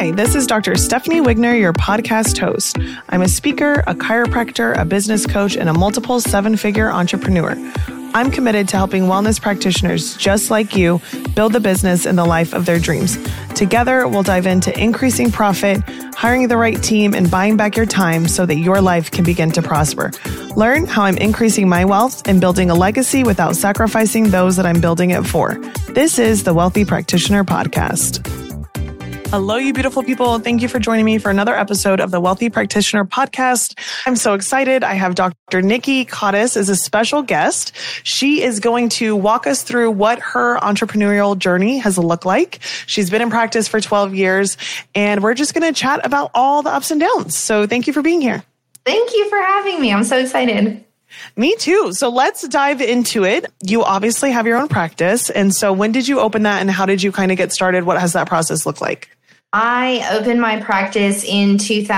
Hi, this is Dr. Stephanie Wigner, your podcast host. I'm a speaker, a chiropractor, a business coach, and a multiple seven-figure entrepreneur. I'm committed to helping wellness practitioners just like you build the business and the life of their dreams. Together, we'll dive into increasing profit, hiring the right team, and buying back your time so that your life can begin to prosper. Learn how I'm increasing my wealth and building a legacy without sacrificing those that I'm building it for. This is the Wealthy Practitioner Podcast. Hello, you beautiful people. Thank you for joining me for another episode of the Wealthy Practitioner Podcast. I'm so excited. I have Dr. Nikki Cottis as a special guest. She is going to walk us through what her entrepreneurial journey has looked like. She's been in practice for 12 years, and we're just going to chat about all the ups and downs. So thank you for being here. Thank you for having me. I'm so excited. Me too. So let's dive into it. You obviously have your own practice. And so when did you open that and how did you kind of get started? What has that process looked like? I opened my practice in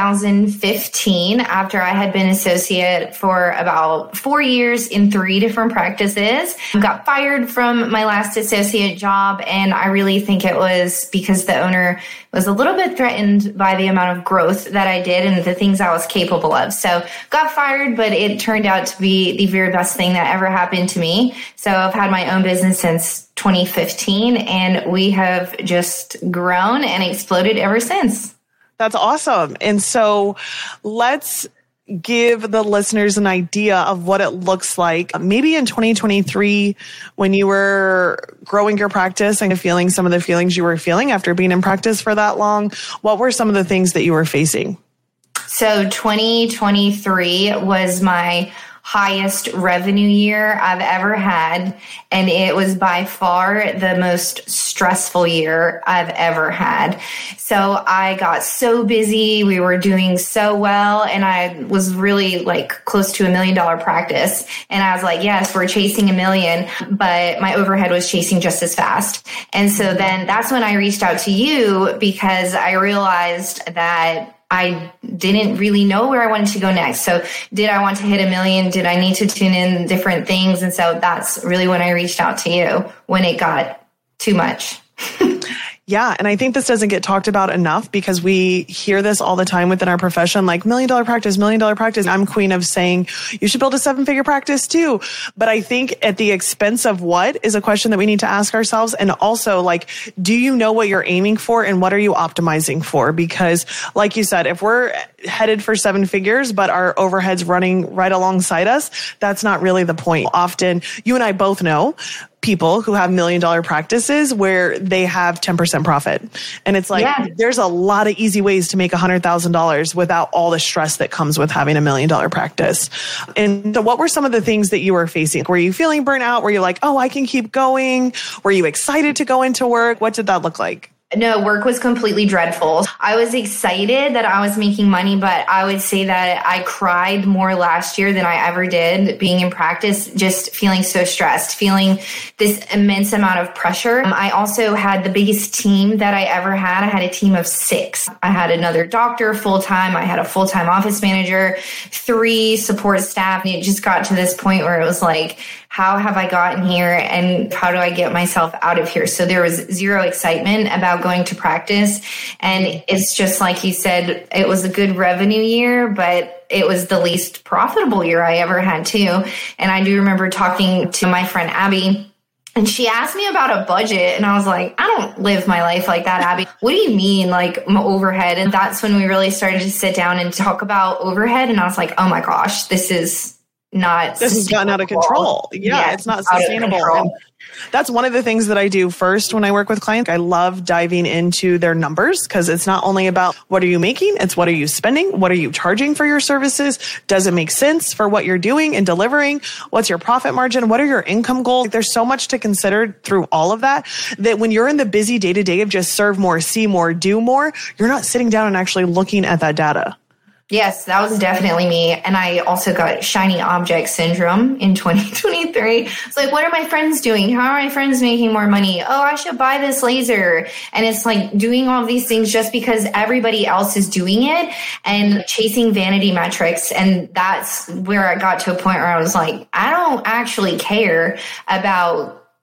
2015 after I had been associate for about 4 years in 3 different practices. I got fired from my last associate job, and I really think it was because the owner was a little bit threatened by the amount of growth that I did and the things I was capable of. So got fired, but it turned out to be the very best thing that ever happened to me. So I've had my own business since 2015, and we have just grown and exploded ever since. That's awesome. And so let's give the listeners an idea of what it looks like. Maybe in 2023, when you were growing your practice and feeling some of the feelings you were feeling after being in practice for that long, what were some of the things that you were facing? So 2023 was my highest revenue year I've ever had. And it was by far the most stressful year I've ever had. So I got so busy. We were doing so well. And I was really close to $1 million practice. And I was like, yes, we're chasing $1 million, but my overhead was chasing just as fast. And so then that's when I reached out to you because I realized that I didn't really know where I wanted to go next. So did I want to hit $1 million? Did I need to tune in different things? And so that's really when I reached out to you when it got too much. Yeah. And I think this doesn't get talked about enough because we hear this all the time within our profession, like $1 million practice, $1 million practice. I'm queen of saying you should build a 7-figure practice too. But I think at the expense of what is a question that we need to ask ourselves. And also do you know what you're aiming for and what are you optimizing for? Because like you said, if we're headed for 7 figures, but our overhead's running right alongside us, that's not really the point. Often you and I both know people who have $1 million practices where they have 10% profit. And it's There's a lot of easy ways to make $100,000 without all the stress that comes with having $1 million practice. And so what were some of the things that you were facing? Were you feeling burnt out? Were you like, oh, I can keep going? Were you excited to go into work? What did that look like? No, work was completely dreadful. I was excited that I was making money, but I would say that I cried more last year than I ever did being in practice, just feeling so stressed, feeling this immense amount of pressure. I also had the biggest team that I ever had. I had a team of 6. I had another doctor full-time. I had a full-time office manager, 3 support staff. And it just got to this point where it was like, how have I gotten here and how do I get myself out of here? So there was zero excitement about going to practice. And it's just like you said, it was a good revenue year, but it was the least profitable year I ever had too. And I do remember talking to my friend Abby, and she asked me about a budget. And I was like, I don't live my life like that, Abby. What do you mean, like my overhead? And that's when we really started to sit down and talk about overhead. And I was like, oh my gosh, this has gotten out of control. Yeah, it's not sustainable. And that's one of the things that I do first when I work with clients. I love diving into their numbers because it's not only about what are you making, it's what are you spending? What are you charging for your services? Does it make sense for what you're doing and delivering? What's your profit margin? What are your income goals? There's so much to consider through all of that when you're in the busy day-to-day of just serve more, see more, do more, you're not sitting down and actually looking at that data. Yes, that was definitely me. And I also got shiny object syndrome in 2023. It's like, what are my friends doing? How are my friends making more money? Oh, I should buy this laser. And it's like doing all these things just because everybody else is doing it and chasing vanity metrics. And that's where I got to a point where I was like, I don't actually care about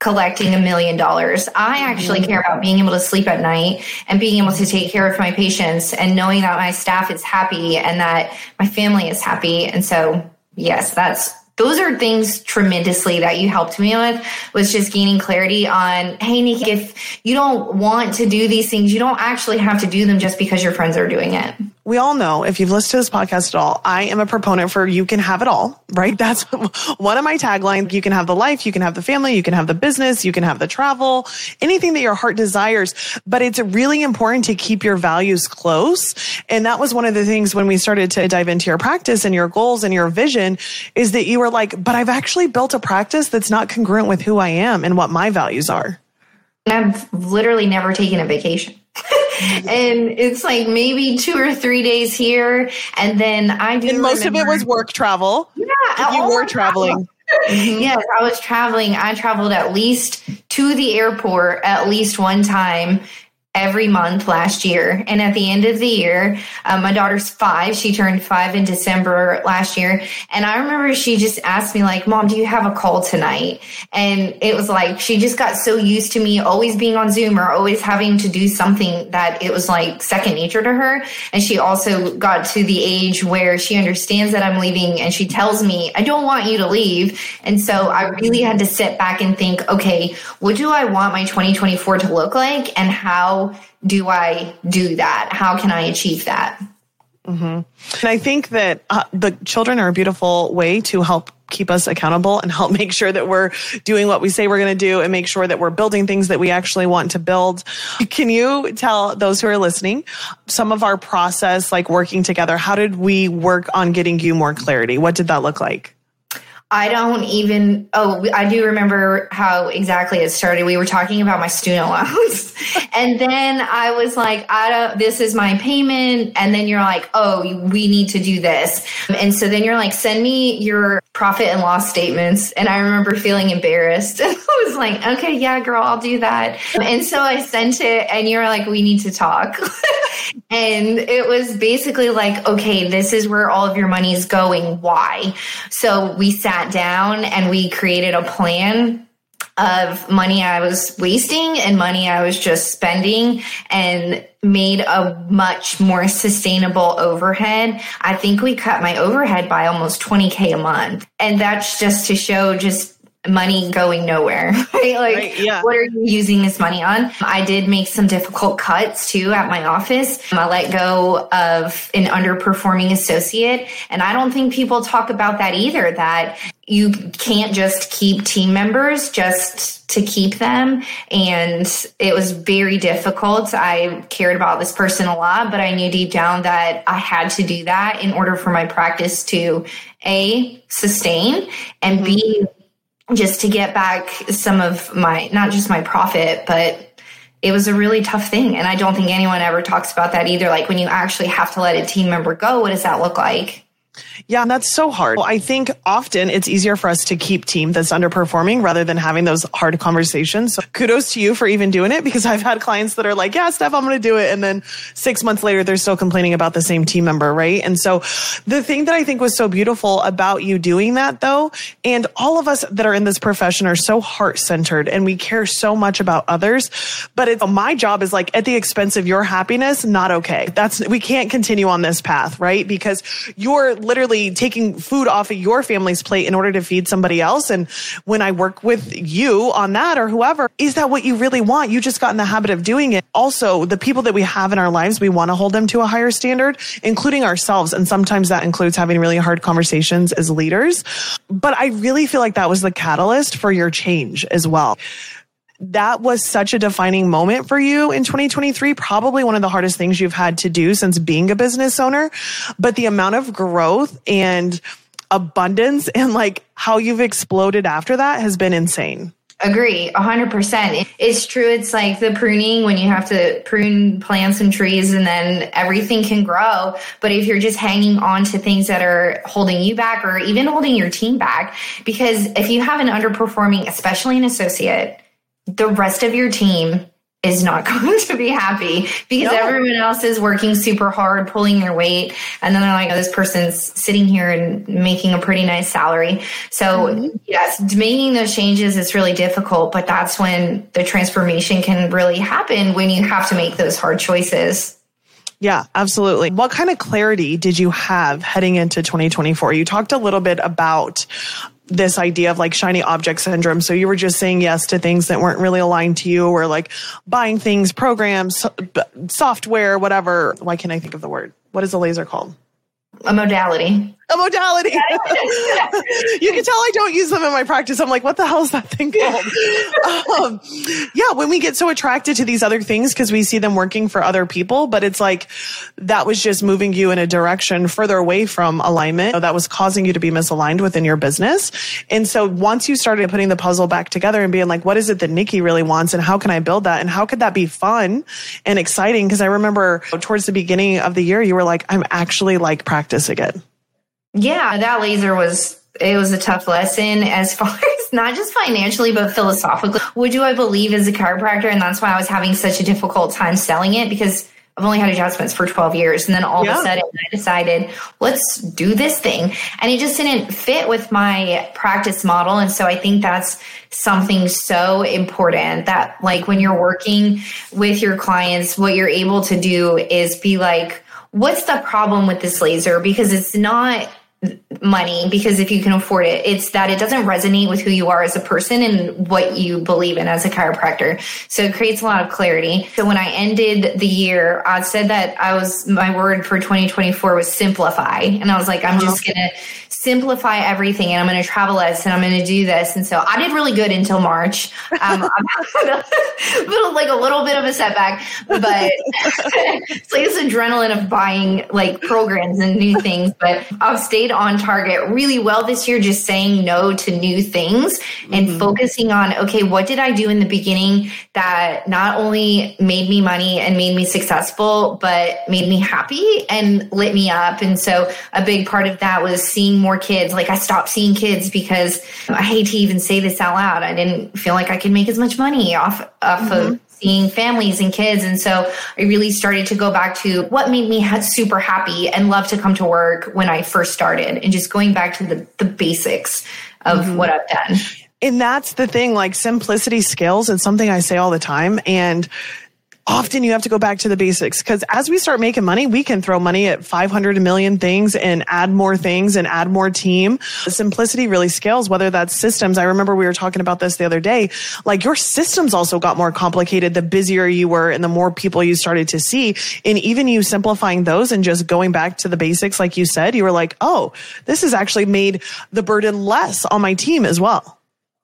collecting $1 million. I actually care about being able to sleep at night and being able to take care of my patients and knowing that my staff is happy and that my family is happy. And so, yes, those are things tremendously that you helped me with, was just gaining clarity on, hey, Nikki, if you don't want to do these things, you don't actually have to do them just because your friends are doing it. We all know, if you've listened to this podcast at all, I am a proponent for you can have it all, right? That's one of my taglines. You can have the life, you can have the family, you can have the business, you can have the travel, anything that your heart desires. But it's really important to keep your values close. And that was one of the things when we started to dive into your practice and your goals and your vision, is that you were like, but I've actually built a practice that's not congruent with who I am and what my values are. I've literally never taken a vacation. And it's like maybe 2 or 3 days here. And then And most of it was work travel. Yeah. You were traveling. Yes, I was traveling. I traveled at least to the airport at least one time every month last year. And at the end of the year, my daughter's 5. She turned 5 in December last year. And I remember she just asked me like, Mom, do you have a call tonight? And it was like, she just got so used to me always being on Zoom or always having to do something that it was like second nature to her. And she also got to the age where she understands that I'm leaving and she tells me, I don't want you to leave. And so I really had to sit back and think, okay, what do I want my 2024 to look like? And how do I do that? How can I achieve that? Mm-hmm. And I think that the children are a beautiful way to help keep us accountable and help make sure that we're doing what we say we're going to do and make sure that we're building things that we actually want to build. Can you tell those who are listening some of our process, like working together? How did we work on getting you more clarity? What did that look like? I do remember how exactly it started. We were talking about my student loans. And then I was like, this is my payment. And then you're like, oh, we need to do this. And so then you're like, send me your profit and loss statements. And I remember feeling embarrassed. And I was like, okay, yeah, girl, I'll do that. And so I sent it and you're like, we need to talk. And it was basically like, okay, this is where all of your money is going. Why? So we sat down and we created a plan of money I was wasting and money I was just spending and made a much more sustainable overhead. I think we cut my overhead by almost $20,000 a month. And that's just to show just money going nowhere, right? Like, right, yeah. What are you using this money on? I did make some difficult cuts too at my office. I let go of an underperforming associate. And I don't think people talk about that either, that you can't just keep team members just to keep them. And it was very difficult. I cared about this person a lot, but I knew deep down that I had to do that in order for my practice to A, sustain, and B, just to get back some of my, not just my profit, but it was a really tough thing. And I don't think anyone ever talks about that either. Like when you actually have to let a team member go, what does that look like? Yeah, and that's so hard. I think often it's easier for us to keep team that's underperforming rather than having those hard conversations. So kudos to you for even doing it, because I've had clients that are like, yeah, Steph, I'm going to do it. And then 6 months later, they're still complaining about the same team member, right? And so the thing that I think was so beautiful about you doing that though, and all of us that are in this profession are so heart-centered and we care so much about others, but my job is like at the expense of your happiness, not okay. We can't continue on this path, right? Because you're literally taking food off of your family's plate in order to feed somebody else. And when I work with you on that or whoever, is that what you really want? You just got in the habit of doing it. Also, the people that we have in our lives, we want to hold them to a higher standard, including ourselves. And sometimes that includes having really hard conversations as leaders. But I really feel like that was the catalyst for your change as well. That was such a defining moment for you in 2023, probably one of the hardest things you've had to do since being a business owner. But the amount of growth and abundance and like how you've exploded after that has been insane. Agree, 100%. It's true. It's like the pruning when you have to prune plants and trees and then everything can grow. But if you're just hanging on to things that are holding you back or even holding your team back, because if you have an underperforming, especially an associate, the rest of your team is not going to be happy because everyone else is working super hard, pulling their weight. And then they're like, oh, this person's sitting here and making a pretty nice salary. So yes, making those changes is really difficult, but that's when the transformation can really happen, when you have to make those hard choices. Yeah, absolutely. What kind of clarity did you have heading into 2024? You talked a little bit about this idea of like shiny object syndrome. So you were just saying yes to things that weren't really aligned to you, or like buying things, programs, software, whatever. Why can't I think of the word? What is a laser called? A modality. A modality. You can tell I don't use them in my practice. I'm like, what the hell is that thing called? When we get so attracted to these other things because we see them working for other people, but it's like that was just moving you in a direction further away from alignment that was causing you to be misaligned within your business. And so once you started putting the puzzle back together and being like, what is it that Nikki really wants, and how can I build that, and how could that be fun and exciting? Because I remember towards the beginning of the year, you were like, I'm actually like practice again. Yeah, that laser was a tough lesson as far as not just financially, but philosophically. What do I believe as a chiropractor? And that's why I was having such a difficult time selling it, because I've only had adjustments for 12 years. And then all of a sudden I decided, let's do this thing. And it just didn't fit with my practice model. And so I think that's something so important, that like when you're working with your clients, what you're able to do is be like, what's the problem with this laser? Because it's not money, because if you can afford it, it's that it doesn't resonate with who you are as a person and what you believe in as a chiropractor. So it creates a lot of clarity. So when I ended the year, I said that my word for 2024 was simplify. And I was like, I'm just going to simplify everything, and I'm going to travel less, and I'm going to do this. And so I did really good until March. I've had a little bit of a setback, but it's like this adrenaline of buying like programs and new things. But I've stayed on target really well this year, just saying no to new things and focusing on, okay, what did I do in the beginning that not only made me money and made me successful, but made me happy and lit me up. And so a big part of that was seeing more kids. Like I stopped seeing kids because I hate to even say this out loud, I didn't feel like I could make as much money off of seeing families and kids. And so I really started to go back to what made me super happy and love to come to work when I first started, and just going back to the basics of what I've done. And that's the thing, like simplicity scales. It's something I say all the time. And often you have to go back to the basics, because as we start making money, we can throw money at 500 million things and add more things and add more team. Simplicity really scales, whether that's systems. I remember we were talking about this the other day, like your systems also got more complicated the busier you were and the more people you started to see. And even you simplifying those and just going back to the basics, like you said, you were like, oh, this has actually made the burden less on my team as well.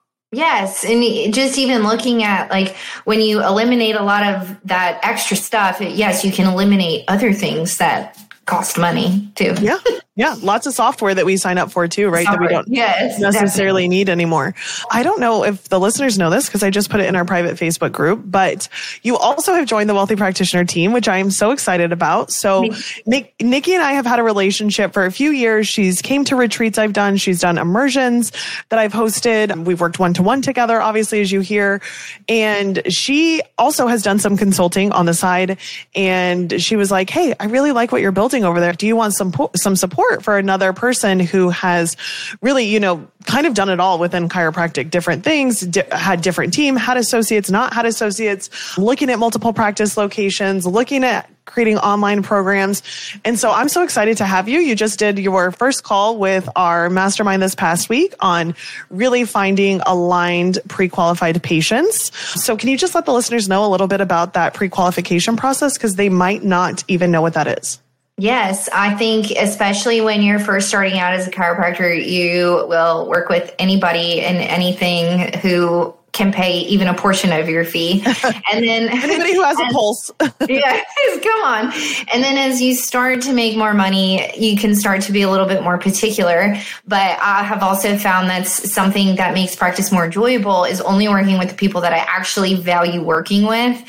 Yes. And just even looking at like when you eliminate a lot of that extra stuff, yes, you can eliminate other things that cost money too. Yeah. Yeah. Lots of software that we sign up for too, right? That we don't necessarily need anymore. I don't know if the listeners know this because I just put it in our private Facebook group, but you also have joined the Wealthy Practitioner team, which I am so excited about. So Nikki and I have had a relationship for a few years. She's came to retreats I've done. She's done immersions that I've hosted. We've worked one-to-one together, obviously, as you hear. And she also has done some consulting on the side. And she was like, hey, I really like what you're building over there. Do you want some support for another person who has really, kind of done it all within chiropractic, different things, had different team, had associates, not had associates, looking at multiple practice locations, looking at creating online programs. And so I'm so excited to have you. You just did your first call with our mastermind this past week on really finding aligned pre-qualified patients. So can you just let the listeners know a little bit about that pre-qualification process? Because they might not even know what that is. Yes, I think especially when you're first starting out as a chiropractor, you will work with anybody and anything who can pay even a portion of your fee. And then anybody who has a pulse. Yeah, come on. And then as you start to make more money, you can start to be a little bit more particular. But I have also found that's something that makes practice more enjoyable is only working with the people that I actually value working with.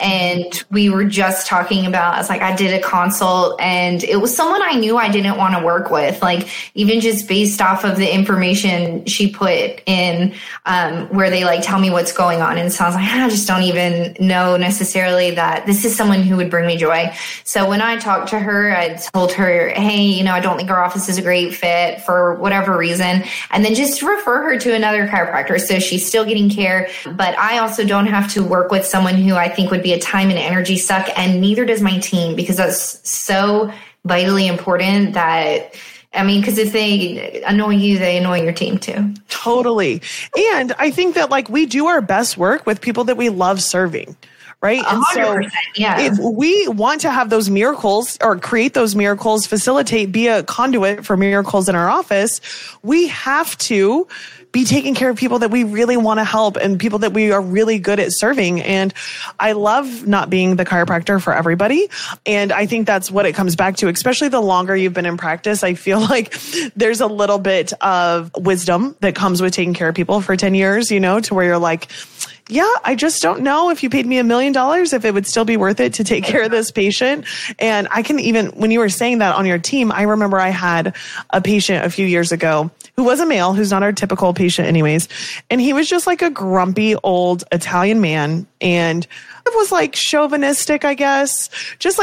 And we were just talking about, I was like, I did a consult and it was someone I knew I didn't want to work with. Like even just based off of the information she put in, where they like tell tell me what's going on. And so I was like, I just don't even know necessarily that this is someone who would bring me joy. So when I talked to her, I told her, hey, I don't think our office is a great fit for whatever reason. And then just refer her to another chiropractor. So she's still getting care, but I also don't have to work with someone who I think would be a time and energy suck. And neither does my team, because that's so vitally important that, because if they annoy you, they annoy your team too. Totally. And I think that we do our best work with people that we love serving. Right. And so if we want to have those miracles or create those miracles, facilitate, be a conduit for miracles in our office, we have to be taking care of people that we really want to help and people that we are really good at serving. And I love not being the chiropractor for everybody. And I think that's what it comes back to, especially the longer you've been in practice. I feel like there's a little bit of wisdom that comes with taking care of people for 10 years, to where you're like, yeah, I just don't know if you paid me $1 million, if it would still be worth it to take care of this patient. And I can even, when you were saying that on your team, I remember I had a patient a few years ago who was a male, who's not our typical patient anyways. And he was just like a grumpy old Italian man. And it was chauvinistic, I guess, just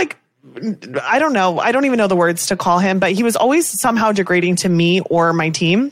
I don't know. I don't even know the words to call him, but he was always somehow degrading to me or my team.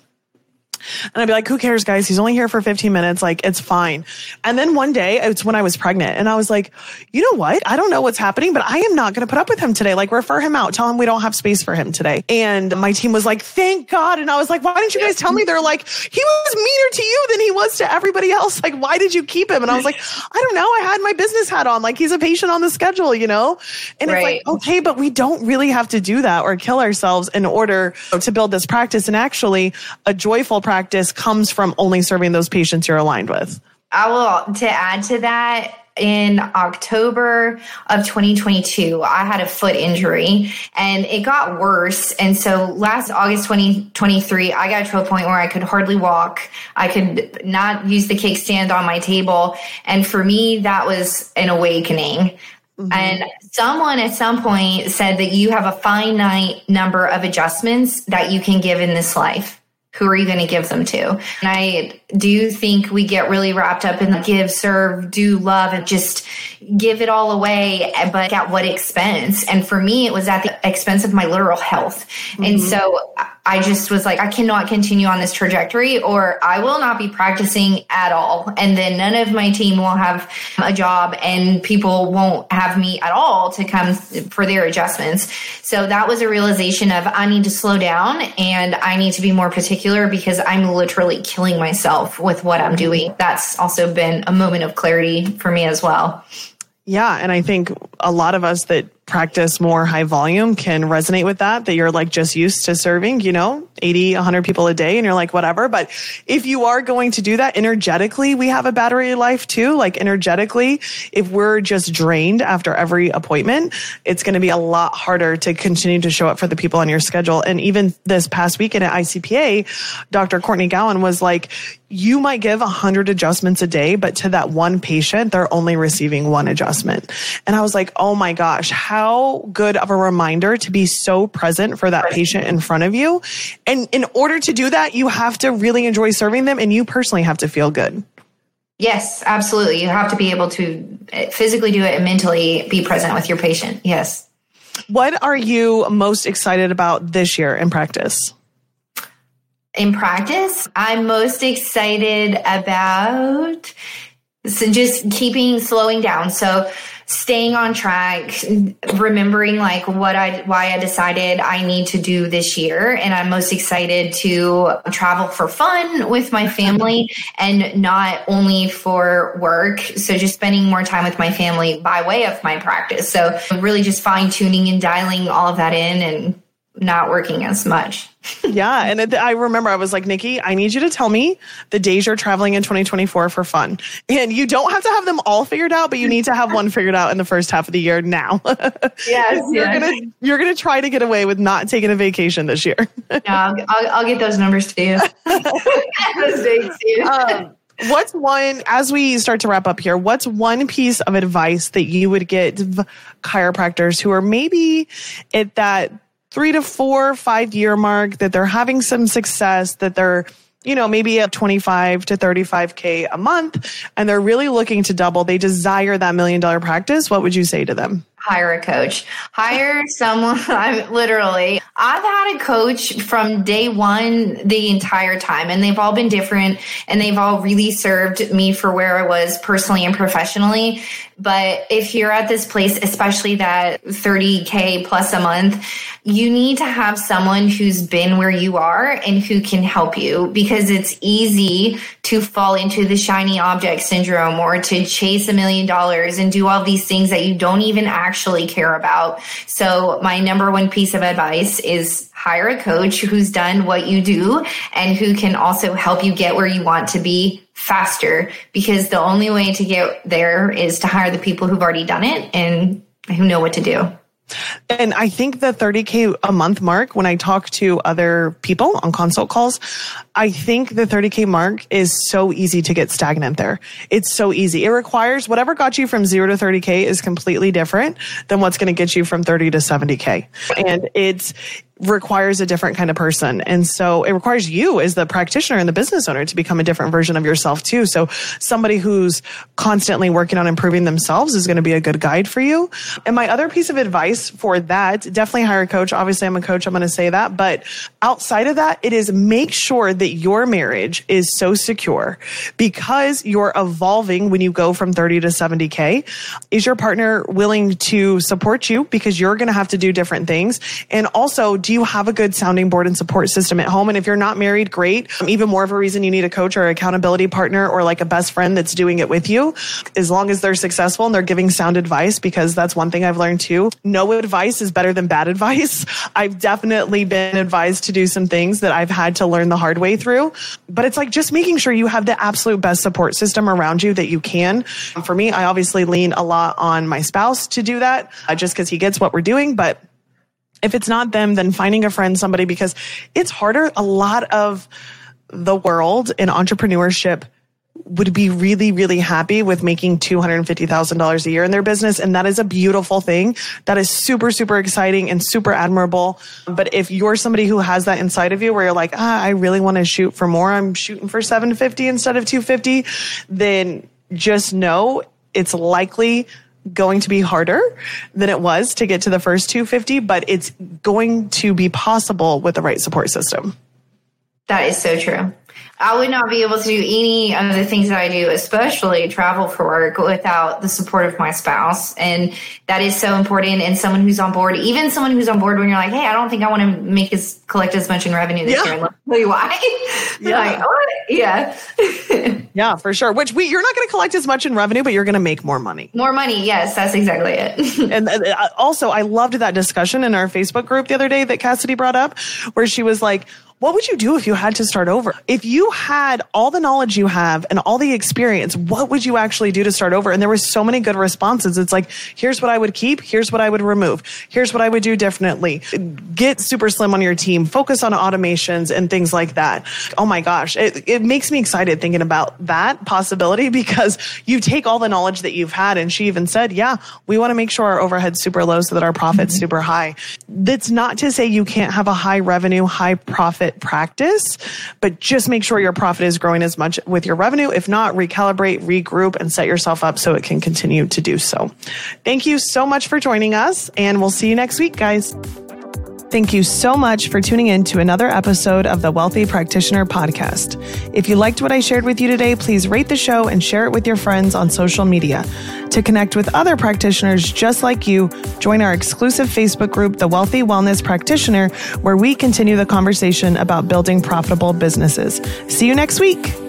And I'd be like, who cares, guys? He's only here for 15 minutes. It's fine. And then one day, it's when I was pregnant. And I was like, you know what? I don't know what's happening, but I am not going to put up with him today. Refer him out. Tell him we don't have space for him today. And my team was like, thank God. And I was like, why didn't you guys tell me? They're like, he was meaner to you than he was to everybody else. Why did you keep him? And I was like, I don't know. I had my business hat on. He's a patient on the schedule, And it's okay, but we don't really have to do that or kill ourselves in order to build this practice. And actually, a joyful practice comes from only serving those patients you're aligned with. I will, to add to that, in October of 2022, I had a foot injury and it got worse. And so last August 2023, I got to a point where I could hardly walk. I could not use the kickstand on my table. And for me, that was an awakening. Mm-hmm. And someone at some point said that you have a finite number of adjustments that you can give in this life. Who are you going to give them to? And I do think we get really wrapped up in the give, serve, do, love, and just give it all away, but at what expense? And for me, it was at the expense of my literal health. Mm-hmm. And so I just was like, I cannot continue on this trajectory or I will not be practicing at all. And then none of my team will have a job and people won't have me at all to come for their adjustments. So that was a realization of I need to slow down and I need to be more particular because I'm literally killing myself with what I'm doing. That's also been a moment of clarity for me as well. Yeah. And I think a lot of us that practice more high volume can resonate with that you're just used to serving, 80, 100 people a day and you're like, whatever. But if you are going to do that energetically, we have a battery life too. Energetically, if we're just drained after every appointment, it's going to be a lot harder to continue to show up for the people on your schedule. And even this past weekend at ICPA, Dr. Courtney Gowan was like, you might give 100 adjustments a day, but to that one patient, they're only receiving one adjustment. And I was like, oh my gosh, how good of a reminder to be so present for that patient in front of you. And in order to do that, you have to really enjoy serving them and you personally have to feel good. Yes, absolutely. You have to be able to physically do it and mentally be present with your patient. Yes. What are you most excited about this year in practice? In practice, I'm most excited about just slowing down. So staying on track, remembering why I decided I need to do this year. And I'm most excited to travel for fun with my family and not only for work. So just spending more time with my family by way of my practice. So really just fine tuning and dialing all of that in and not working as much. Yeah. And I remember I was like, Nikki, I need you to tell me the days you're traveling in 2024 for fun. And you don't have to have them all figured out, but you need to have one figured out in the first half of the year now. Yes. You're going to try to get away with not taking a vacation this year. No, I'll get those numbers to you. Those dates to you. What's one, as we start to wrap up here, what's one piece of advice that you would get chiropractors who are maybe at that 3 to 4, 5 year mark, that they're having some success, that they're maybe at 25 to 35K a month, and they're really looking to double, they desire that $1 million practice, what would you say to them? Hire a coach. Hire someone. I've had a coach from day one the entire time, and they've all been different, and they've all really served me for where I was personally and professionally. But if you're at this place, especially that 30K plus a month, you need to have someone who's been where you are and who can help you, because it's easy to fall into the shiny object syndrome or to chase $1 million and do all these things that you don't even actually care about. So my number one piece of advice is hire a coach who's done what you do and who can also help you get where you want to be faster, because the only way to get there is to hire the people who've already done it and who know what to do. And I think the 30K a month mark, when I talk to other people on consult calls, I think the 30K mark is so easy to get stagnant there. It's so easy. It requires whatever got you from 0 to 30K is completely different than what's going to get you from 30 to 70K. And it's requires a different kind of person. And so it requires you as the practitioner and the business owner to become a different version of yourself too. So somebody who's constantly working on improving themselves is going to be a good guide for you. And my other piece of advice for that, definitely hire a coach. Obviously I'm a coach, I'm going to say that. But outside of that, it is make sure that your marriage is so secure, because you're evolving when you go from 30 to 70K. Is your partner willing to support you, because you're going to have to do different things? And also, do you have a good sounding board and support system at home? And if you're not married, great. Even more of a reason you need a coach or accountability partner or like a best friend that's doing it with you, as long as they're successful and they're giving sound advice, because that's one thing I've learned too. No advice is better than bad advice. I've definitely been advised to do some things that I've had to learn the hard way through. But it's like just making sure you have the absolute best support system around you that you can. For me, I obviously lean a lot on my spouse to do that, just because he gets what we're doing. But if it's not them, then finding a friend, somebody, because it's harder. A lot of the world in entrepreneurship would be really, really happy with making $250,000 a year in their business. And that is a beautiful thing. That is super, super exciting and super admirable. But if you're somebody who has that inside of you where you're like, I really want to shoot for more, I'm shooting for 750 instead of 250, then just know it's likely going to be harder than it was to get to the first 250, but it's going to be possible with the right support system. That is so true. I would not be able to do any of the things that I do, especially travel for work, without the support of my spouse. And that is so important. And someone who's on board, even someone who's on board when you're like, hey, I don't think I want to collect as much in revenue this year. And let me tell you why. Yeah. Like, oh, yeah. Yeah, for sure. You're not going to collect as much in revenue, but you're going to make more money. More money. Yes, that's exactly it. And also, I loved that discussion in our Facebook group the other day that Cassidy brought up, where she was like, what would you do if you had to start over? If you had all the knowledge you have and all the experience, what would you actually do to start over? And there were so many good responses. It's like, here's what I would keep. Here's what I would remove. Here's what I would do differently. Get super slim on your team. Focus on automations and things like that. Oh my gosh. It makes me excited thinking about that possibility, because you take all the knowledge that you've had. And she even said, yeah, we want to make sure our overhead's super low so that our profit's super high. That's not to say you can't have a high revenue, high profit practice, but just make sure your profit is growing as much with your revenue. If not, recalibrate, regroup, and set yourself up so it can continue to do so. Thank you so much for joining us, and we'll see you next week, guys. Thank you so much for tuning in to another episode of the Wealthy Practitioner Podcast. If you liked what I shared with you today, please rate the show and share it with your friends on social media. To connect with other practitioners just like you, join our exclusive Facebook group, The Wealthy Wellness Practitioner, where we continue the conversation about building profitable businesses. See you next week.